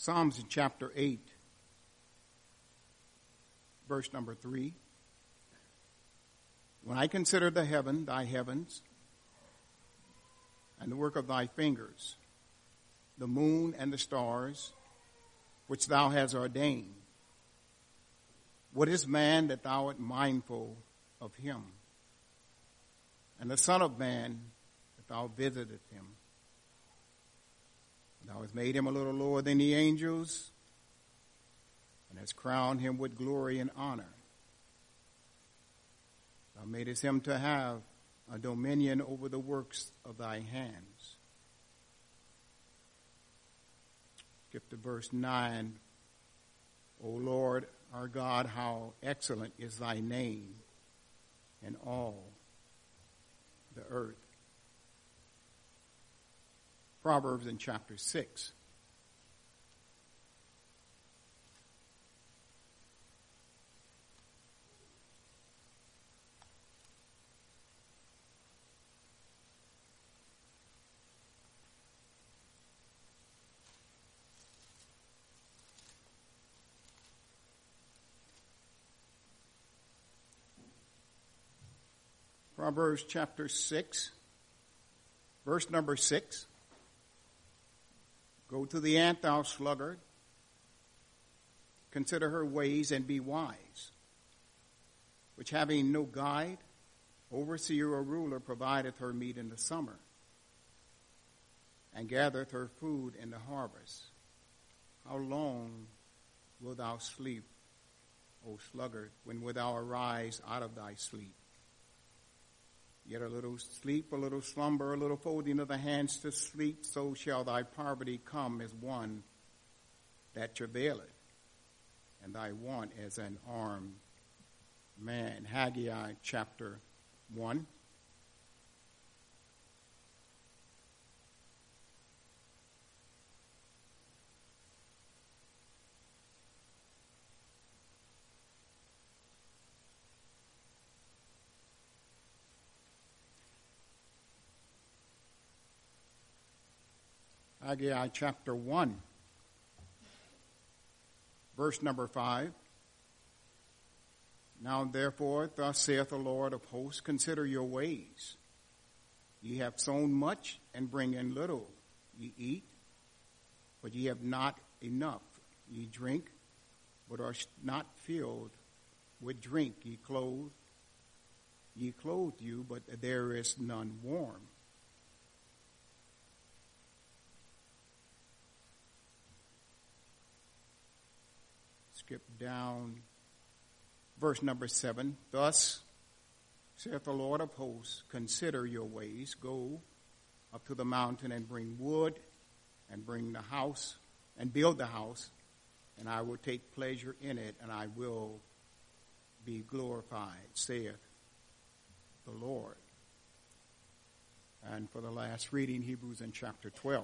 Psalms in chapter 8, verse number 3. When I consider thy heavens, and the work of thy fingers, the moon and the stars, which thou hast ordained, what is man that thou art mindful of him? And the Son of Man that thou visitest him? Thou hast made him a little lower than the angels, and hast crowned him with glory and honor. Thou madest him to have a dominion over the works of thy hands. Skip to verse 9. O Lord, our God, how excellent is thy name in all the earth. Proverbs in chapter 6. Proverbs chapter 6, verse number 6. Go to the ant, thou sluggard. Consider her ways and be wise, which having no guide, overseer or ruler, provideth her meat in the summer, and gathereth her food in the harvest. How long wilt thou sleep, O sluggard, when wilt thou arise out of thy sleep? Yet a little sleep, a little slumber, a little folding of the hands to sleep, so shall thy poverty come as one that travaileth, and thy want as an armed man. Haggai chapter 1. Haggai chapter 1, verse number 5. Now therefore, thus saith the Lord of hosts, consider your ways. Ye have sown much and bring in little. Ye eat, but ye have not enough. Ye drink, but are not filled with drink. Ye clothe you, but there is none warm. Skip down, verse number 7. Thus saith the Lord of hosts, consider your ways. Go up to the mountain and bring wood, and bring the house, and build the house, and I will take pleasure in it, and I will be glorified, saith the Lord. And for the last reading, Hebrews in chapter 12.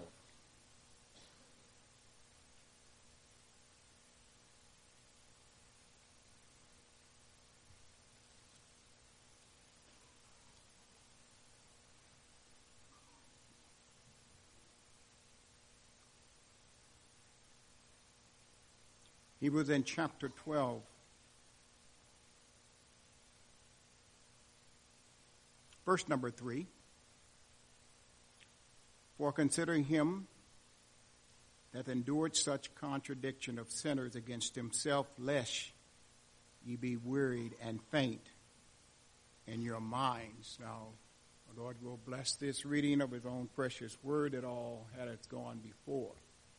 Hebrews in chapter 12. Verse number 3. For considering him that endured such contradiction of sinners against himself, lest ye be wearied and faint in your minds. Now, the Lord will bless this reading of his own precious word that all had its gone before.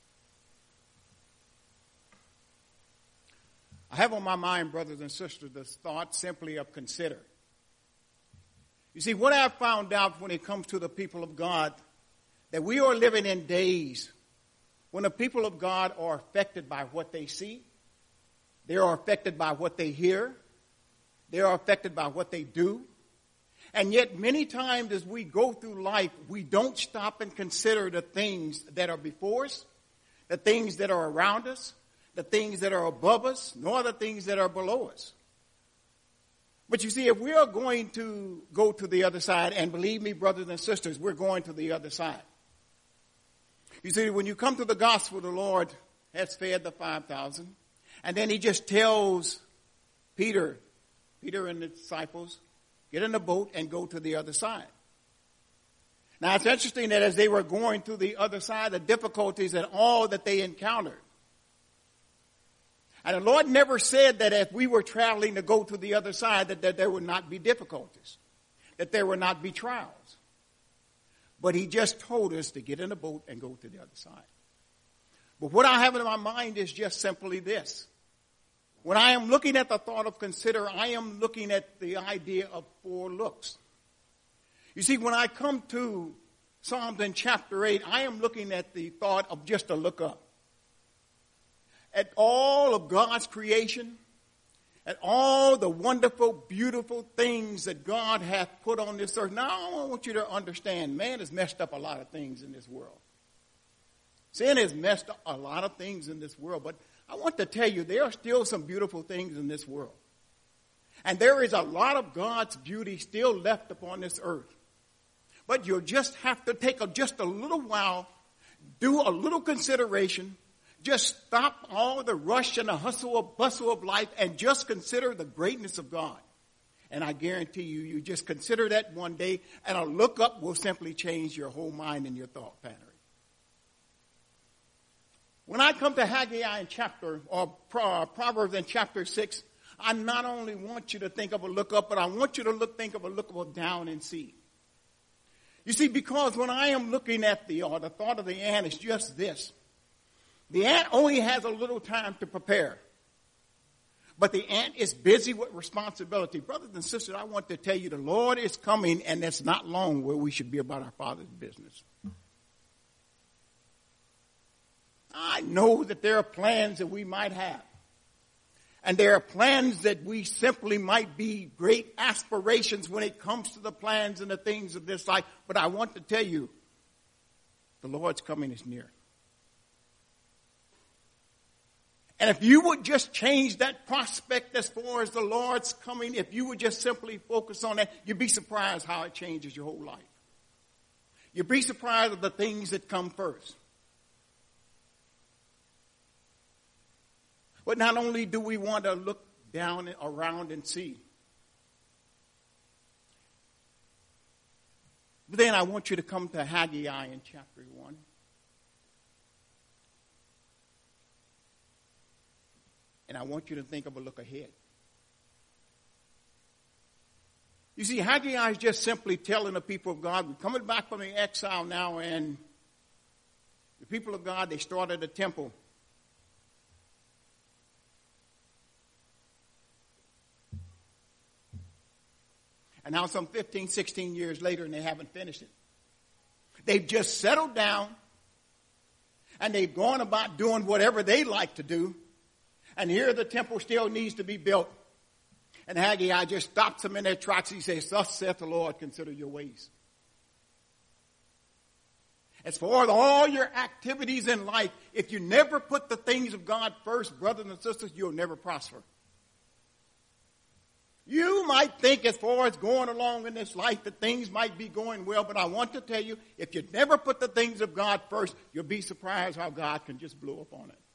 I have on my mind, brothers and sisters, this thought simply of consider. You see, what I've found out when it comes to the people of God, that we are living in days when the people of God are affected by what they see. They are affected by what they hear. They are affected by what they do. And yet many times as we go through life, we don't stop and consider the things that are before us, the things that are around us, the things that are above us, nor the things that are below us. But you see, if we are going to go to the other side, and believe me, brothers and sisters, we're going to the other side. You see, when you come to the gospel of the Lord, has fed the 5,000. And then he just tells Peter and the disciples, get in the boat and go to the other side. Now, it's interesting that as they were going to the other side, the difficulties and all that they encountered. And the Lord never said that if we were traveling to go to the other side, that there would not be difficulties, that there would not be trials. But he just told us to get in a boat and go to the other side. But what I have in my mind is just simply this. When I am looking at the thought of consider, I am looking at the idea of four looks. You see, when I come to Psalms in chapter 8, I am looking at the thought of just a look up. At all of God's creation, at all the wonderful, beautiful things that God hath put on this earth. Now, I want you to understand, man has messed up a lot of things in this world. Sin has messed up a lot of things in this world, but I want to tell you, there are still some beautiful things in this world. And there is a lot of God's beauty still left upon this earth. But you'll just have to take just a little while, do a little consideration, just stop all the rush and the hustle and bustle of life and just consider the greatness of God. And I guarantee you, you just consider that one day, and a look up will simply change your whole mind and your thought pattern. When I come to Haggai in Proverbs in chapter 6, I not only want you to think of a look up, but I want you to think of a look down and see. You see, because when I am looking at the thought of the ant is just this. The ant only has a little time to prepare. But the ant is busy with responsibility. Brothers and sisters, I want to tell you the Lord is coming, and it's not long where we should be about our Father's business. I know that there are plans that we might have. And there are plans that we simply might be great aspirations when it comes to the plans and the things of this life. But I want to tell you, the Lord's coming is near. And if you would just change that prospect as far as the Lord's coming, if you would just simply focus on that, you'd be surprised how it changes your whole life. You'd be surprised of the things that come first. But not only do we want to look down and around and see, but then I want you to come to Haggai in chapter 1. And I want you to think of a look ahead. You see, Haggai is just simply telling the people of God, we're coming back from the exile now, and the people of God, they started a temple. And now some 15, 16 years later, and they haven't finished it. They've just settled down, and they've gone about doing whatever they like to do. And here the temple still needs to be built. And Haggai just stops them in their tracks. He says, thus saith the Lord, consider your ways. As far as all your activities in life, if you never put the things of God first, brothers and sisters, you'll never prosper. You might think as far as going along in this life that things might be going well, but I want to tell you, if you never put the things of God first, you'll be surprised how God can just blow up on it.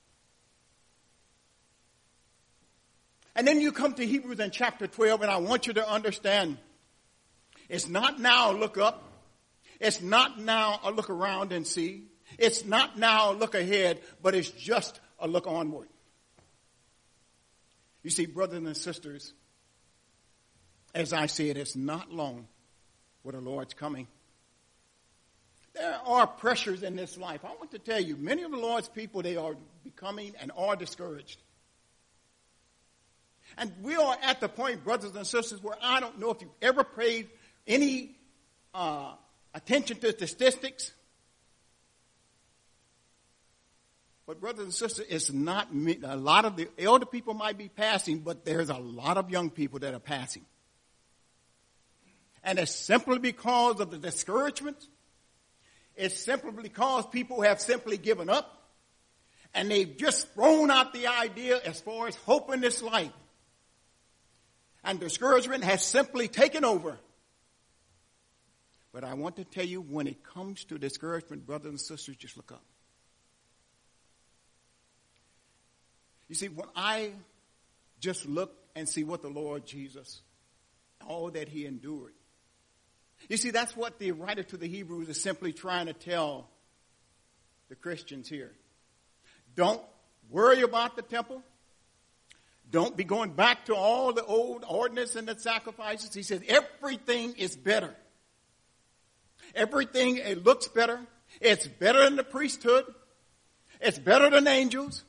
And then you come to Hebrews in chapter 12, and I want you to understand, it's not now a look up. It's not now a look around and see. It's not now a look ahead, but it's just a look onward. You see, brothers and sisters, as I said, it's not long where the Lord's coming. There are pressures in this life. I want to tell you, many of the Lord's people, they are becoming and are discouraged. And we are at the point, brothers and sisters, where I don't know if you've ever paid any attention to statistics. But brothers and sisters, it's not a lot of the elder people might be passing, but there's a lot of young people that are passing. And it's simply because of the discouragement. It's simply because people have simply given up. And they've just thrown out the idea as far as hope in this life. And discouragement has simply taken over. But I want to tell you, when it comes to discouragement, brothers and sisters, just look up. You see, when I just look and see what the Lord Jesus, all that he endured, you see, that's what the writer to the Hebrews is simply trying to tell the Christians here. Don't worry about the temple. Don't be going back to all the old ordinance and the sacrifices. He says everything is better. Everything, it looks better. It's better than the priesthood. It's better than angels.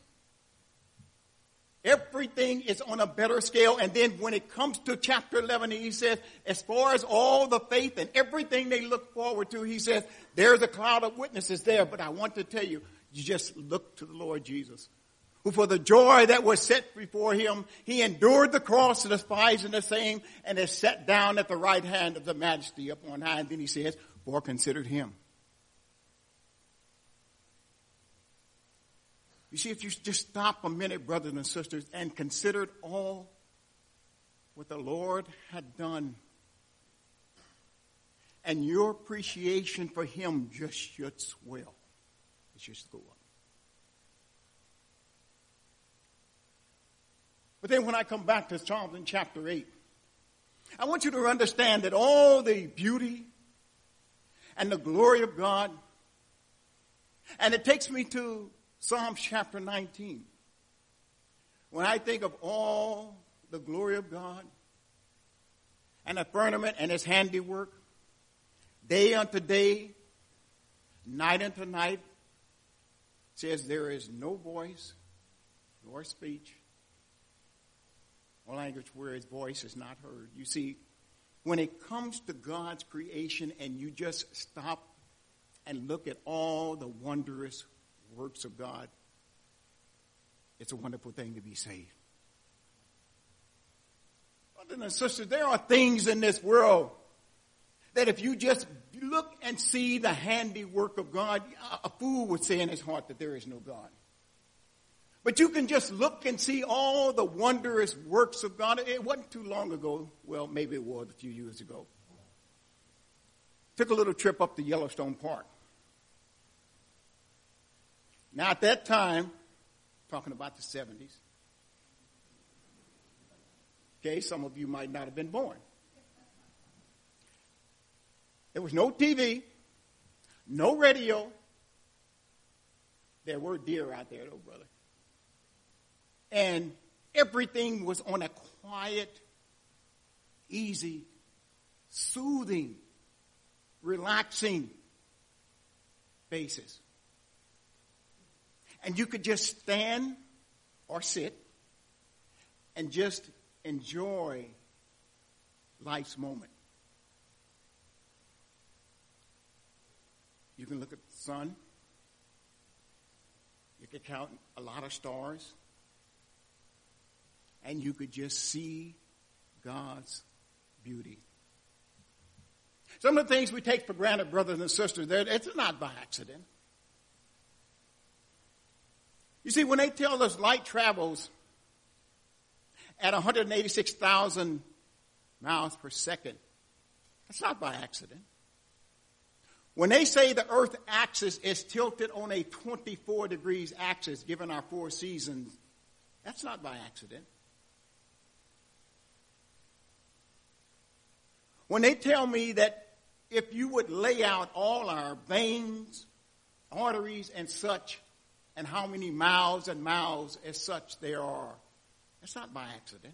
Everything is on a better scale. And then when it comes to chapter 11, he says, as far as all the faith and everything they look forward to, he says, there's a cloud of witnesses there. But I want to tell you, you just look to the Lord Jesus, who for the joy that was set before him, he endured the cross, despising the same, and is set down at the right hand of the majesty up on high. And then he says, for considered him. You see, if you just stop a minute, brothers and sisters, and considered all what the Lord had done, and your appreciation for him just should swell. It should go up. But then when I come back to Psalms in chapter 8, I want you to understand that all the beauty and the glory of God, and it takes me to Psalms chapter 19. When I think of all the glory of God and the firmament and his handiwork, day unto day, night unto night, says there is no voice nor speech or language where his voice is not heard. You see, when it comes to God's creation and you just stop and look at all the wondrous works of God, it's a wonderful thing to be saved. Brothers and sisters, there are things in this world that if you just look and see the handiwork of God, a fool would say in his heart that there is no God. But you can just look and see all the wondrous works of God. It wasn't too long ago. Well, maybe it was a few years ago. Took a little trip up to Yellowstone Park. Now, at that time, talking about the 70s, okay, some of you might not have been born. There was no TV, no radio. There were deer out there, though, brother. And everything was on a quiet, easy, soothing, relaxing basis. And you could just stand or sit and just enjoy life's moment. You can look at the sun. You could count a lot of stars. And you could just see God's beauty. Some of the things we take for granted, brothers and sisters, it's not by accident. You see, when they tell us light travels at 186,000 miles per second, that's not by accident. When they say the earth axis is tilted on a 24 degrees axis, given our 4 seasons, that's not by accident. When they tell me that if you would lay out all our veins, arteries, and such, and how many miles and miles as such there are, that's not by accident.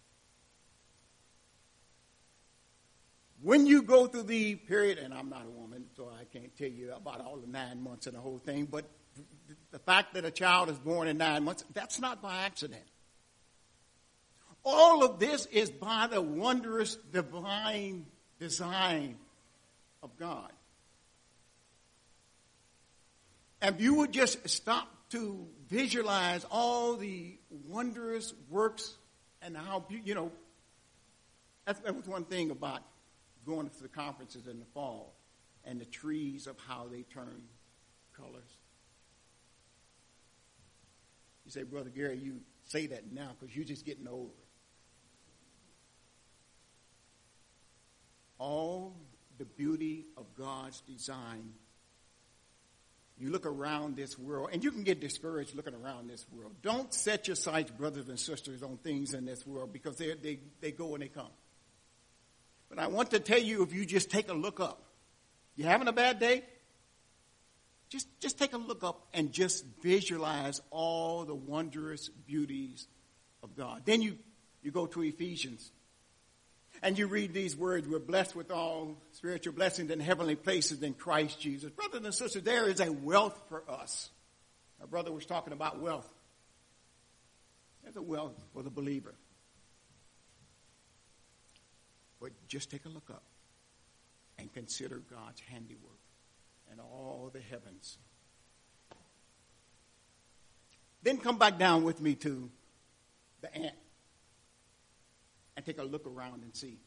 When you go through the period, and I'm not a woman, so I can't tell you about all the 9 months and the whole thing, but the fact that a child is born in 9 months, that's not by accident. All of this is by the wondrous divine design of God. And if you would just stop to visualize all the wondrous works and how, that was one thing about going to the conferences in the fall and the trees of how they turn colors. You say, Brother Gary, you say that now because you're just getting older. All the beauty of God's design you look around this world, and you can get discouraged looking around this world. Don't set your sights, brothers and sisters, on things in this world because they go and they come. But I want to tell you, if you just take a look up, you having a bad day? Just take a look up and just visualize all the wondrous beauties of God. Then you go to Ephesians and you read these words, we're blessed with all spiritual blessings in heavenly places in Christ Jesus. Brothers and sisters, there is a wealth for us. Our brother was talking about wealth. There's a wealth for the believer. But just take a look up and consider God's handiwork and all the heavens. Then come back down with me to the ant and take a look around and see. It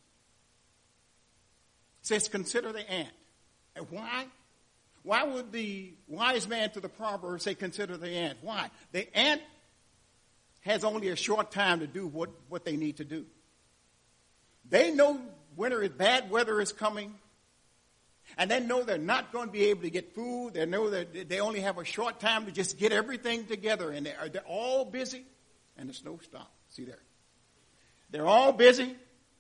says, consider the ant. And why? Why would the wise man to the proverb say, consider the ant? Why? The ant has only a short time to do what they need to do. They know bad weather is coming. And they know they're not going to be able to get food. They know that they only have a short time to just get everything together. And they're all busy. And the snow stopped. See there. They're all busy.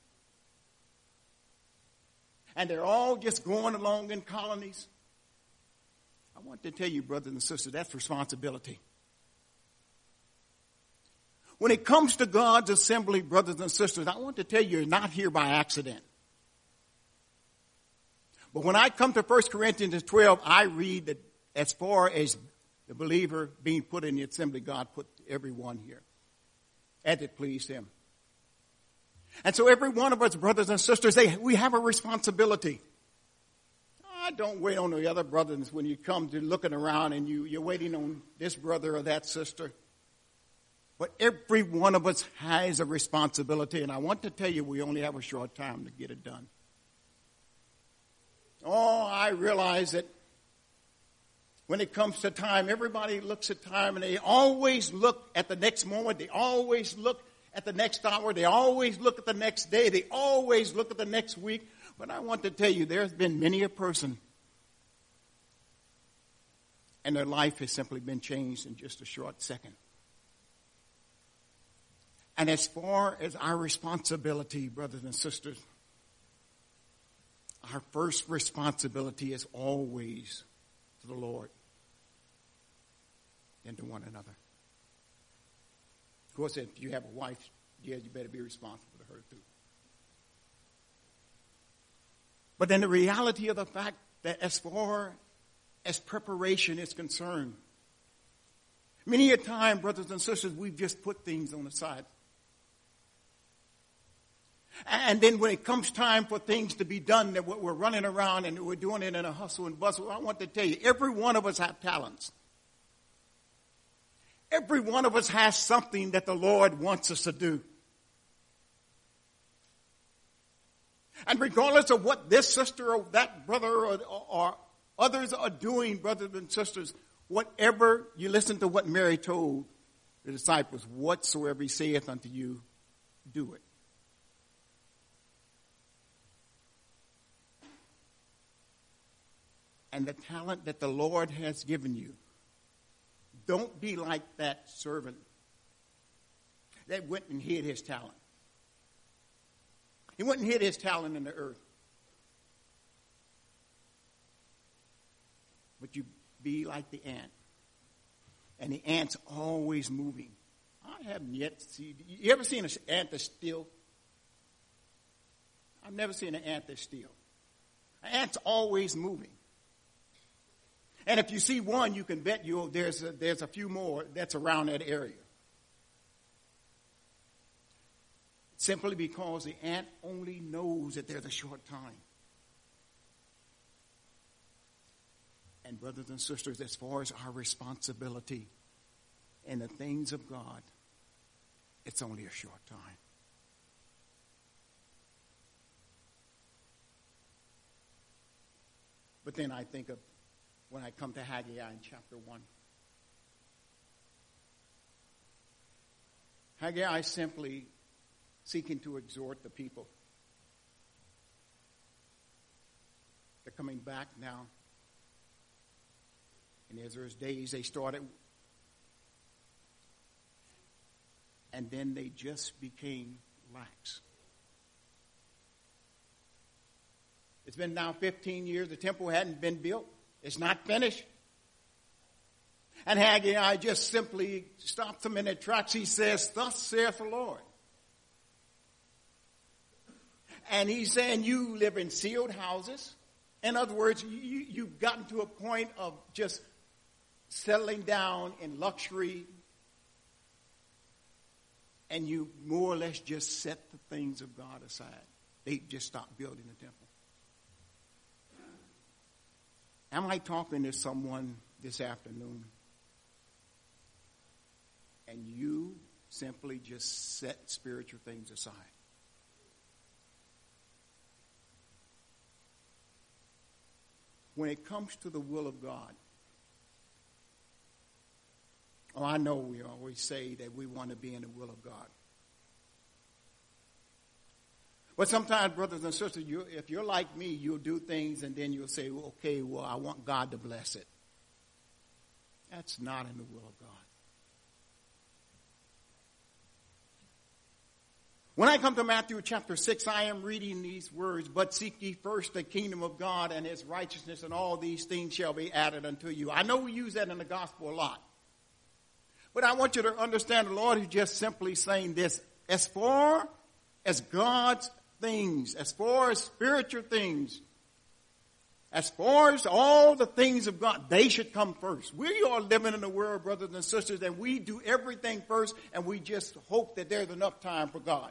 And they're all just going along in colonies. I want to tell you, brothers and sisters, that's responsibility. When it comes to God's assembly, brothers and sisters, I want to tell you, you're not here by accident. But when I come to 1 Corinthians 12, I read that as far as the believer being put in the assembly, God put everyone here as it pleased him. And so every one of us, brothers and sisters, we have a responsibility. Don't wait on the other brothers when you come to looking around and you're waiting on this brother or that sister. But every one of us has a responsibility, and I want to tell you we only have a short time to get it done. Oh, I realize that when it comes to time, everybody looks at time and they always look at the next moment. They always look at the next hour. They always look at the next day. They always look at the next week. But I want to tell you, there's been many a person and their life has simply been changed in just a short second. And as far as our responsibility, brothers and sisters, our first responsibility is always to the Lord and to one another. Of course, if you have a wife, yeah, you better be responsible to her too. But then the reality of the fact that as far as preparation is concerned, many a time, brothers and sisters, we've just put things on the side. And then when it comes time for things to be done, that we're running around and we're doing it in a hustle and bustle. I want to tell you, every one of us have talents. Every one of us has something that the Lord wants us to do. And regardless of what this sister or that brother or others are doing, brothers and sisters, whatever, you listen to what Mary told the disciples, whatsoever he saith unto you, do it. And the talent that the Lord has given you, don't be like that servant that went and hid his talent. He went and hid his talent in the earth. But you be like the ant. And the ant's always moving. I haven't yet seen, you ever seen an ant that's still? I've never seen an ant that's still. An ant's always moving. And if you see one, you can bet there's a few more that's around that area. Simply because the ant only knows that there's a short time. And brothers and sisters, as far as our responsibility in the things of God, it's only a short time. But then I think of when I come to Haggai in chapter 1. Haggai simply seeking to exhort the people. They're coming back now In Ezra's days, they started, and then they just became lax. It's been now 15 years. The temple hadn't been built. It's not finished. And Haggai just simply stops them in their tracks. He says, "Thus saith the Lord." And he's saying, you live in sealed houses. In other words, you've gotten to a point of just settling down in luxury. And you more or less just set the things of God aside. They just stopped building the temple. Am I talking to someone this afternoon? And you simply just set spiritual things aside. When it comes to the will of God, I know we always say that we want to be in the will of God. But sometimes, brothers and sisters, if you're like me, you'll do things and then you'll say, okay, well, I want God to bless it. That's not in the will of God. When I come to Matthew chapter 6, I am reading these words, "But seek ye first the kingdom of God and his righteousness, and all these things shall be added unto you." I know we use that in the gospel a lot. But I want you to understand the Lord is just simply saying this. As far as God's things, as far as spiritual things, as far as all the things of God, they should come first. We are living in a world, brothers and sisters, and we do everything first, and we just hope that there's enough time for God.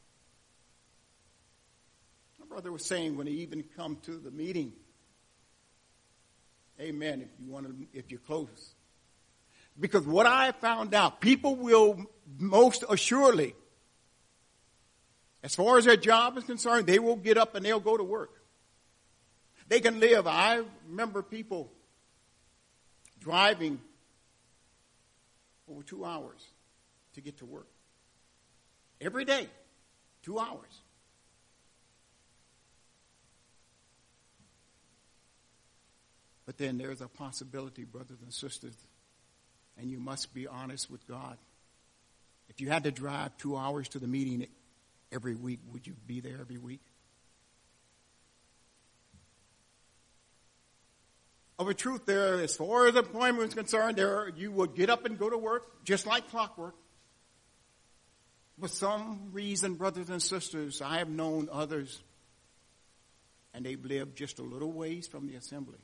My brother was saying when he even come to the meeting, amen, if you're close. Because what I found out, people will most assuredly, as far as their job is concerned, they will get up and they'll go to work. They can live. I remember people driving over 2 hours to get to work. Every day, 2 hours. But then there's a possibility, brothers and sisters, and you must be honest with God. If you had to drive 2 hours to the meeting every week, would you be there every week? Of a truth, there, as far as employment is concerned, you would get up and go to work, just like clockwork. For some reason, brothers and sisters, I have known others, and they've lived just a little ways from the assembly.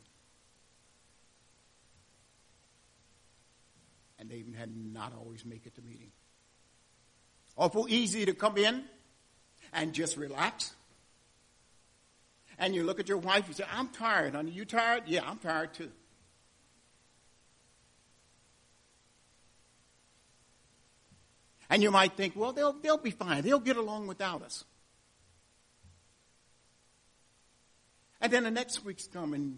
And they even had not always make it to meeting. Awful easy to come in and just relax. And you look at your wife, you say, "I'm tired, honey. You tired?" "Yeah, I'm tired too." And you might think, well, they'll be fine. They'll get along without us. And then the next week's coming.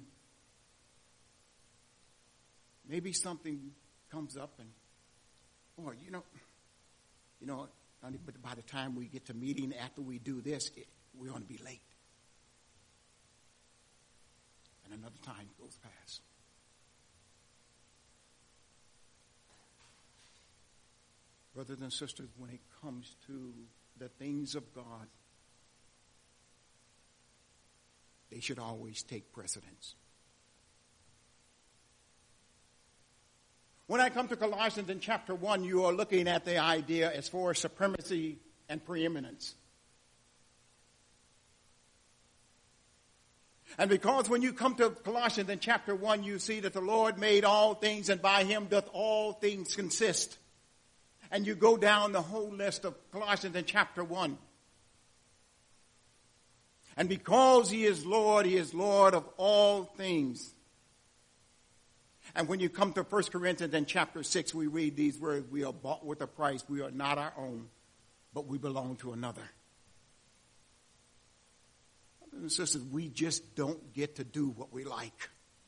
Maybe something comes up and, boy, you know, honey, but by the time we get to meeting, after we do this, we're going to be late. And another time goes past. Brothers and sisters, when it comes to the things of God, they should always take precedence. When I come to Colossians in chapter 1, you are looking at the idea as far as supremacy and preeminence. And because when you come to Colossians in chapter 1, you see that the Lord made all things, and by him doth all things consist. And you go down the whole list of Colossians in chapter 1. And because he is Lord of all things. And when you come to 1 Corinthians in chapter 6, we read these words, "We are bought with a price. We are not our own, but we belong to another." Brothers and sisters, we just don't get to do what we like.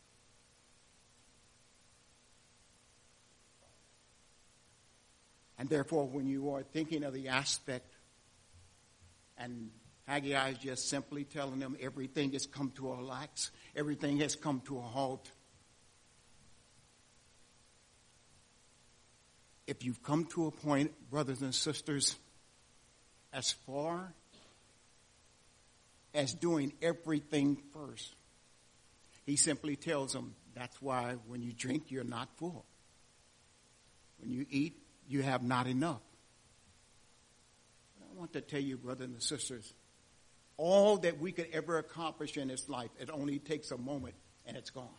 And therefore, when you are thinking of the aspect, and Haggai is just simply telling them everything has come to a lax, everything has come to a halt. if you've come to a point, brothers and sisters, as far as doing everything first, he simply tells them, that's why when you drink, you're not full. When you eat, you have not enough. But I want to tell you, brothers and sisters, all that we could ever accomplish in this life, it only takes a moment and it's gone.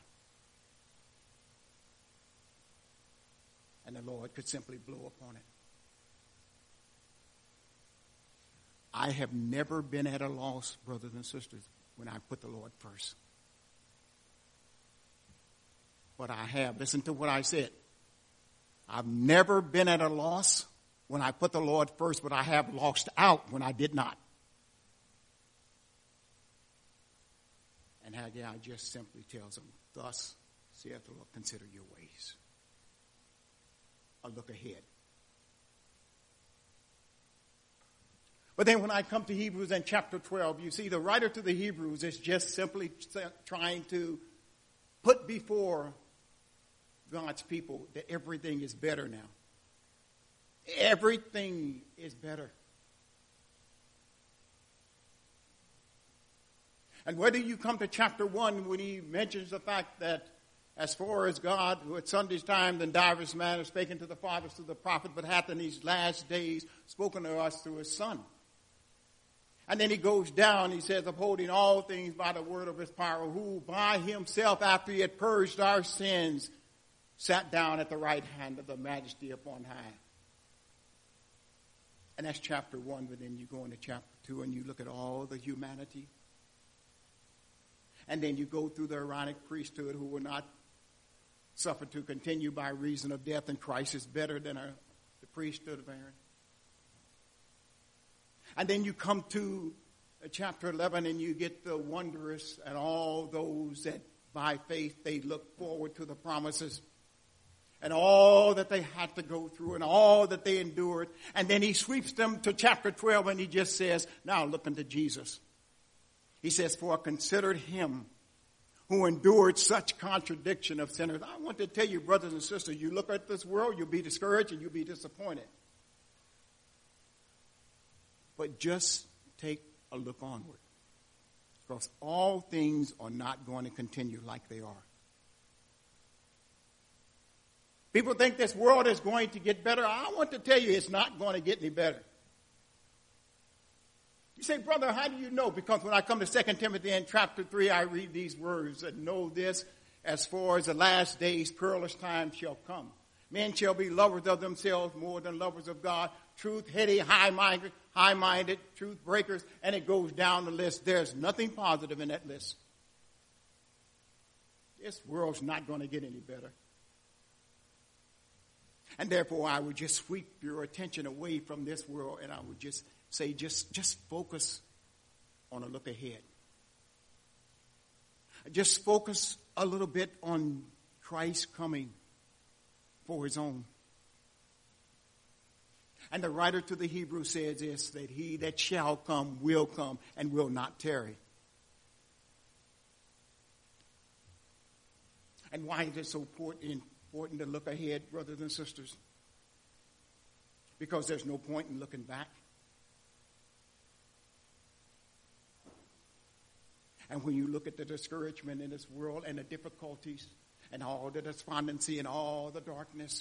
And the Lord could simply blow upon it. I have never been at a loss, brothers and sisters, when I put the Lord first. But I have, listen to what I said. I've never been at a loss when I put the Lord first, but I have lost out when I did not. And Haggai just simply tells them, thus saith the Lord, consider your ways. A look ahead. But then when I come to Hebrews in chapter 12, you see the writer to the Hebrews is just simply trying to put before God's people that everything is better now. Everything is better. And whether you come to chapter 1 when he mentions the fact that as far as God, who at Sunday's time in divers manners spake to the fathers through the prophet, but hath in these last days spoken to us through his Son. And then he goes down, he says, upholding all things by the word of his power, who by himself, after he had purged our sins, sat down at the right hand of the majesty upon high. And that's chapter 1, but then you go into chapter 2 and you look at all the humanity. And then you go through the Aaronic priesthood who were not suffered to continue by reason of death, and Christ is better than the priesthood of Aaron. And then you come to chapter 11 and you get the wondrous and all those that by faith they look forward to the promises and all that they had to go through and all that they endured. And then he sweeps them to chapter 12 and he just says, now look unto Jesus. He says, for I considered him who endured such contradiction of sinners. I want to tell you, brothers and sisters, you look at this world, you'll be discouraged and you'll be disappointed. But just take a look onward. Because all things are not going to continue like they are. People think this world is going to get better. I want to tell you it's not going to get any better. You say, brother, how do you know? Because when I come to 2 Timothy in chapter 3, I read these words and know this, as far as the last days, perilous times shall come. Men shall be lovers of themselves more than lovers of God. Truth, heady, high-minded, truth breakers, and it goes down the list. There's nothing positive in that list. This world's not going to get any better. And therefore, I would just sweep your attention away from this world, and I would just say, just focus on a look ahead. Just focus a little bit on Christ coming for his own. And the writer to the Hebrews says this, that he that shall come and will not tarry. And why is it so important to look ahead, brothers and sisters? Because there's no point in looking back. And when you look at the discouragement in this world and the difficulties and all the despondency and all the darkness,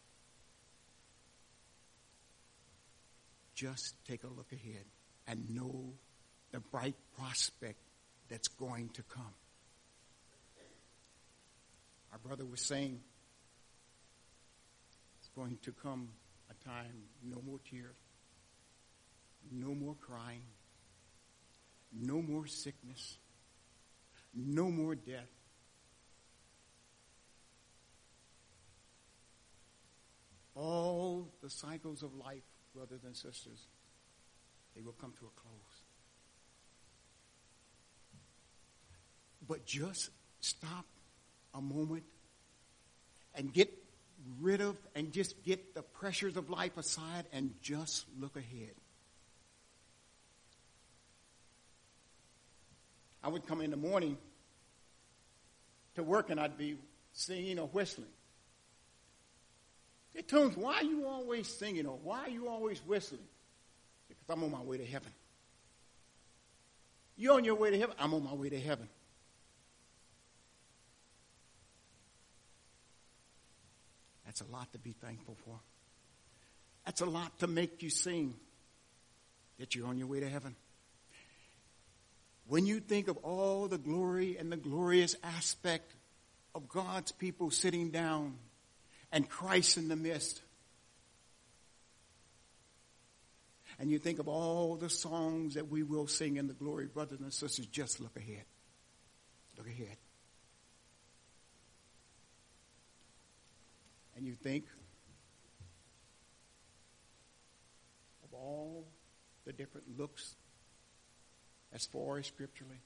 just take a look ahead and know the bright prospect that's going to come. Our brother was saying, it's going to come a time, no more tears, no more crying, no more sickness, no more death. All the cycles of life, brothers and sisters, they will come to a close. But just stop a moment and get rid of and just get the pressures of life aside and just look ahead. I would come in the morning to work and I'd be singing or whistling. Tunes, why are you always singing or why are you always whistling? Because I'm on my way to heaven. You on your way to heaven? I'm on my way to heaven. That's a lot to be thankful for. That's a lot to make you sing that you're on your way to heaven. When you think of all the glory and the glorious aspect of God's people sitting down and Christ in the midst, and you think of all the songs that we will sing in the glory, brothers and sisters, just look ahead. Look ahead. And you think of all the different looks as far as scripturally.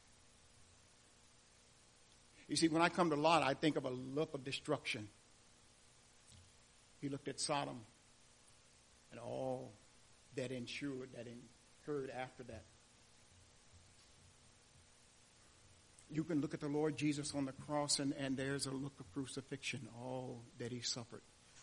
You see, when I come to Lot, I think of a look of destruction. He looked at Sodom and all that occurred after that. You can look at the Lord Jesus on the cross and there's a look of crucifixion, all that he suffered.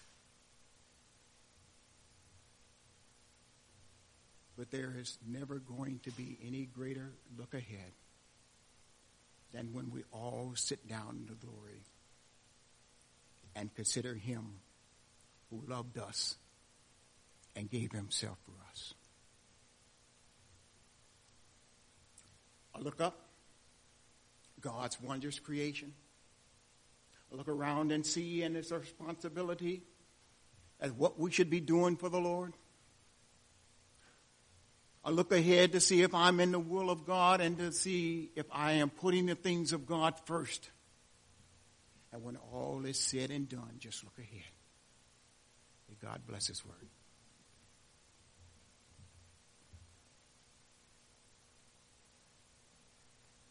But there is never going to be any greater look ahead than when we all sit down in the glory and consider him who loved us and gave himself for us. I look up, God's wondrous creation. I look around and see and it's a responsibility as what we should be doing for the Lord. I look ahead to see if I'm in the will of God and to see if I am putting the things of God first. And when all is said and done, just look ahead. May God bless his word.